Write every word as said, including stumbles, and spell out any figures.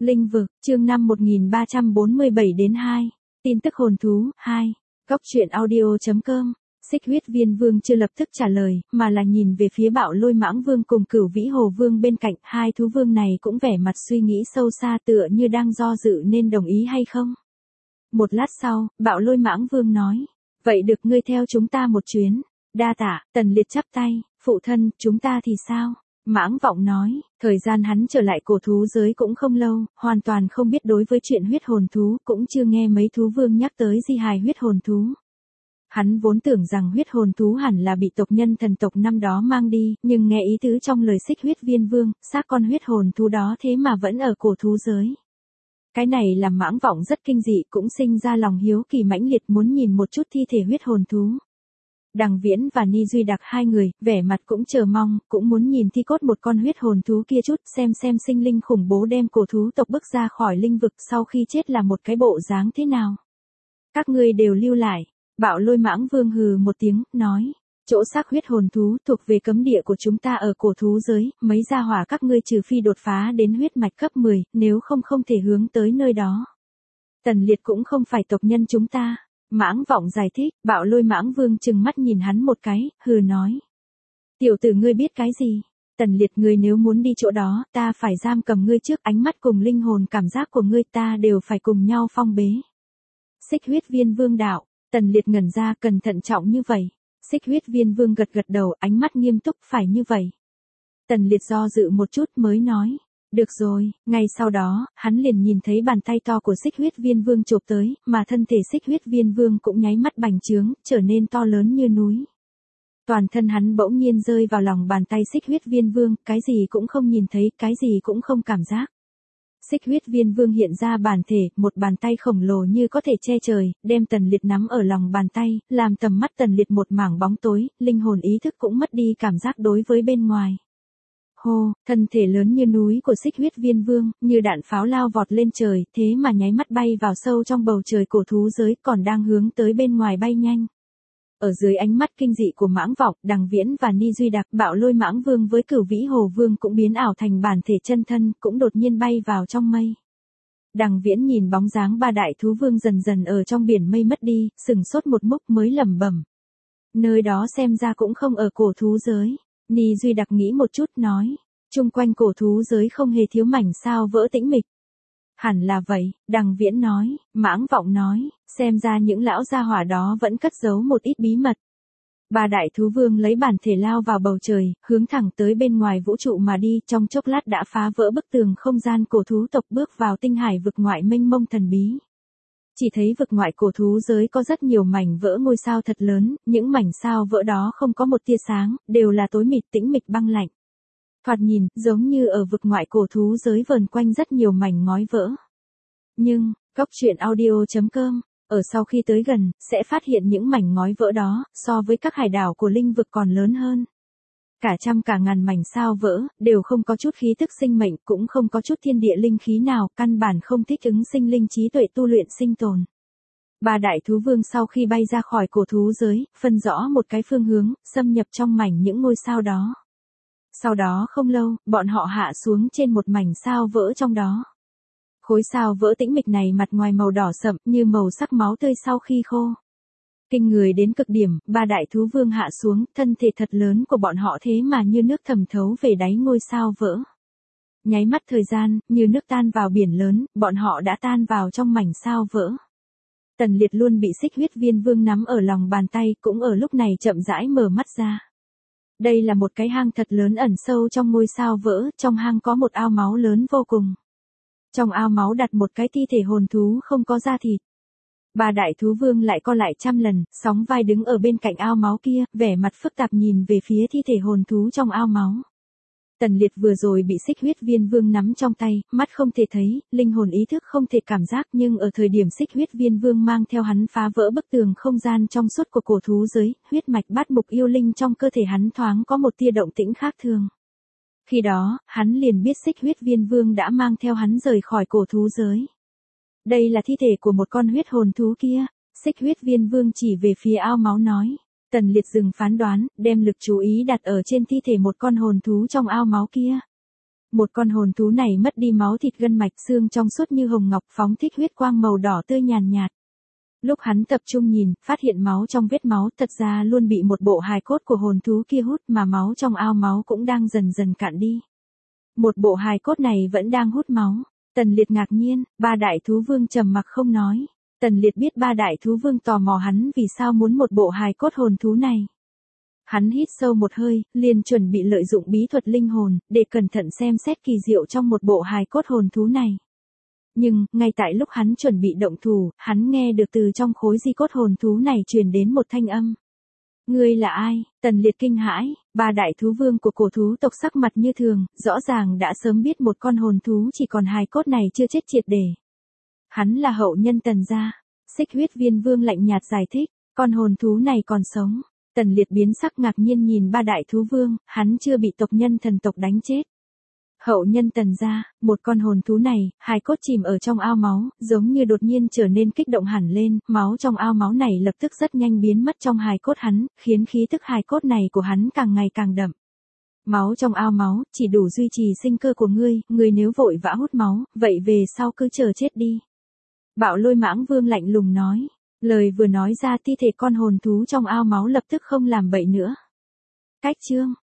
Linh vực, chương năm một nghìn ba trăm bốn mươi bảy đến hai. Tin tức hồn thú, hai. Góc truyện audio.com. Xích huyết viên vương chưa lập tức trả lời, mà là nhìn về phía bạo lôi mãng vương cùng cửu vĩ hồ vương bên cạnh. Hai thú vương này cũng vẻ mặt suy nghĩ sâu xa tựa như đang do dự nên đồng ý hay không. Một lát sau, bạo lôi mãng vương nói. Vậy được, ngươi theo chúng ta một chuyến. Đa tạ. Tần Liệt chắp tay. Phụ thân, chúng ta thì sao? Mãng Vọng nói, thời gian hắn trở lại cổ thú giới cũng không lâu, hoàn toàn không biết đối với chuyện huyết hồn thú, cũng chưa nghe mấy thú vương nhắc tới di hài huyết hồn thú. Hắn vốn tưởng rằng huyết hồn thú hẳn là bị tộc nhân thần tộc năm đó mang đi, nhưng nghe ý tứ trong lời Xích huyết viên vương, xác con huyết hồn thú đó thế mà vẫn ở cổ thú giới. Cái này làm Mãng Vọng rất kinh dị, cũng sinh ra lòng hiếu kỳ mãnh liệt muốn nhìn một chút thi thể huyết hồn thú. Đằng Viễn và Ni Duy Đặc hai người, vẻ mặt cũng chờ mong, cũng muốn nhìn thi cốt một con huyết hồn thú kia chút, xem xem sinh linh khủng bố đem cổ thú tộc bước ra khỏi linh vực sau khi chết là một cái bộ dáng thế nào. Các ngươi đều lưu lại. Bạo lôi mãng vương hừ một tiếng, nói. Chỗ xác huyết hồn thú thuộc về cấm địa của chúng ta ở cổ thú giới, mấy gia hỏa các ngươi trừ phi đột phá đến huyết mạch cấp mười, nếu không không thể hướng tới nơi đó. Tần Liệt cũng không phải tộc nhân chúng ta. Mãng Vọng giải thích, bạo lôi mãng vương trừng mắt nhìn hắn một cái, hừ nói. Tiểu tử ngươi biết cái gì? Tần Liệt, ngươi nếu muốn đi chỗ đó, ta phải giam cầm ngươi trước, ánh mắt cùng linh hồn cảm giác của ngươi ta đều phải cùng nhau phong bế. Xích huyết viên vương đạo, Tần Liệt ngẩn ra, cẩn thận trọng như vậy. Xích huyết viên vương gật gật đầu, ánh mắt nghiêm túc, phải như vậy. Tần Liệt do dự một chút mới nói. Được rồi, ngay sau đó, hắn liền nhìn thấy bàn tay to của xích huyết viên vương chộp tới, mà thân thể xích huyết viên vương cũng nháy mắt bành trướng, trở nên to lớn như núi. Toàn thân hắn bỗng nhiên rơi vào lòng bàn tay xích huyết viên vương, cái gì cũng không nhìn thấy, cái gì cũng không cảm giác. Xích huyết viên vương hiện ra bản thể, một bàn tay khổng lồ như có thể che trời, đem Tần Liệt nắm ở lòng bàn tay, làm tầm mắt Tần Liệt một mảng bóng tối, linh hồn ý thức cũng mất đi cảm giác đối với bên ngoài. Hô, thân thể lớn như núi của xích huyết viên vương, như đạn pháo lao vọt lên trời, thế mà nháy mắt bay vào sâu trong bầu trời cổ thú giới, còn đang hướng tới bên ngoài bay nhanh. Ở dưới ánh mắt kinh dị của Mãng Vọng, Đằng Viễn và Ni Duy Đặc, bạo lôi mãng vương với cửu vĩ hồ vương cũng biến ảo thành bản thể chân thân, cũng đột nhiên bay vào trong mây. Đằng Viễn nhìn bóng dáng ba đại thú vương dần dần ở trong biển mây mất đi, sừng sốt một mốc mới lẩm bẩm. Nơi đó xem ra cũng không ở cổ thú giới. Ni Duy Đặc nghĩ một chút nói, chung quanh cổ thú giới không hề thiếu mảnh sao vỡ tĩnh mịch. Hẳn là vậy, Đằng Viễn nói. Mãng Vọng nói, xem ra những lão gia hỏa đó vẫn cất giấu một ít bí mật. Ba đại thú vương lấy bản thể lao vào bầu trời, hướng thẳng tới bên ngoài vũ trụ mà đi, trong chốc lát đã phá vỡ bức tường không gian cổ thú tộc, bước vào tinh hải vực ngoại mênh mông thần bí. Chỉ thấy vực ngoại cổ thú giới có rất nhiều mảnh vỡ ngôi sao thật lớn, những mảnh sao vỡ đó không có một tia sáng, đều là tối mịt tĩnh mịch băng lạnh. Thoạt nhìn, giống như ở vực ngoại cổ thú giới vờn quanh rất nhiều mảnh ngói vỡ. Nhưng, góc truyện audio.com, ở sau khi tới gần, sẽ phát hiện những mảnh ngói vỡ đó, so với các hải đảo của linh vực còn lớn hơn. Cả trăm cả ngàn mảnh sao vỡ, đều không có chút khí tức sinh mệnh, cũng không có chút thiên địa linh khí nào, căn bản không thích ứng sinh linh trí tuệ tu luyện sinh tồn. Ba đại thú vương sau khi bay ra khỏi cổ thú giới, phân rõ một cái phương hướng, xâm nhập trong mảnh những ngôi sao đó. Sau đó không lâu, bọn họ hạ xuống trên một mảnh sao vỡ trong đó. Khối sao vỡ tĩnh mịch này mặt ngoài màu đỏ sậm như màu sắc máu tươi sau khi khô. Kinh người đến cực điểm, ba đại thú vương hạ xuống, thân thể thật lớn của bọn họ thế mà như nước thẩm thấu về đáy ngôi sao vỡ. Nháy mắt thời gian, như nước tan vào biển lớn, bọn họ đã tan vào trong mảnh sao vỡ. Tần Liệt luôn bị xích huyết viên vương nắm ở lòng bàn tay, cũng ở lúc này chậm rãi mở mắt ra. Đây là một cái hang thật lớn ẩn sâu trong ngôi sao vỡ, trong hang có một ao máu lớn vô cùng. Trong ao máu đặt một cái thi thể hồn thú không có da thịt. Ba đại thú vương lại co lại trăm lần, sóng vai đứng ở bên cạnh ao máu kia, vẻ mặt phức tạp nhìn về phía thi thể hồn thú trong ao máu. Tần Liệt vừa rồi bị xích huyết viên vương nắm trong tay, mắt không thể thấy, linh hồn ý thức không thể cảm giác, nhưng ở thời điểm xích huyết viên vương mang theo hắn phá vỡ bức tường không gian trong suốt của cổ thú giới, huyết mạch bát mục yêu linh trong cơ thể hắn thoáng có một tia động tĩnh khác thường. Khi đó, hắn liền biết xích huyết viên vương đã mang theo hắn rời khỏi cổ thú giới. Đây là thi thể của một con huyết hồn thú kia. Xích huyết viên vương chỉ về phía ao máu nói. Tần Liệt dừng phán đoán, đem lực chú ý đặt ở trên thi thể một con hồn thú trong ao máu kia. Một con hồn thú này mất đi máu thịt gân mạch, xương trong suốt như hồng ngọc, phóng thích huyết quang màu đỏ tươi nhàn nhạt. Lúc hắn tập trung nhìn, phát hiện máu trong vết máu thật ra luôn bị một bộ hài cốt của hồn thú kia hút, mà máu trong ao máu cũng đang dần dần cạn đi. Một bộ hài cốt này vẫn đang hút máu. Tần Liệt ngạc nhiên, ba đại thú vương trầm mặc không nói. Tần Liệt biết ba đại thú vương tò mò hắn vì sao muốn một bộ hài cốt hồn thú này. Hắn hít sâu một hơi, liền chuẩn bị lợi dụng bí thuật linh hồn, để cẩn thận xem xét kỳ diệu trong một bộ hài cốt hồn thú này. Nhưng, ngay tại lúc hắn chuẩn bị động thủ, hắn nghe được từ trong khối di cốt hồn thú này truyền đến một thanh âm. Ngươi là ai? Tần Liệt kinh hãi, ba đại thú vương của cổ thú tộc sắc mặt như thường, rõ ràng đã sớm biết một con hồn thú chỉ còn hài cốt này chưa chết triệt để. Hắn là hậu nhân Tần gia. Xích Huyết Viên Vương lạnh nhạt giải thích, con hồn thú này còn sống. Tần Liệt biến sắc ngạc nhiên nhìn ba đại thú vương, hắn chưa bị tộc nhân thần tộc đánh chết. Hậu nhân Tần gia, một con hồn thú này, hài cốt chìm ở trong ao máu, giống như đột nhiên trở nên kích động hẳn lên, máu trong ao máu này lập tức rất nhanh biến mất trong hài cốt hắn, khiến khí tức hài cốt này của hắn càng ngày càng đậm. Máu trong ao máu, chỉ đủ duy trì sinh cơ của ngươi, ngươi nếu vội vã hút máu, vậy về sau cứ chờ chết đi. Bạo Lôi Mãng Vương lạnh lùng nói, lời vừa nói ra thi thể con hồn thú trong ao máu lập tức không làm bậy nữa. Cách chương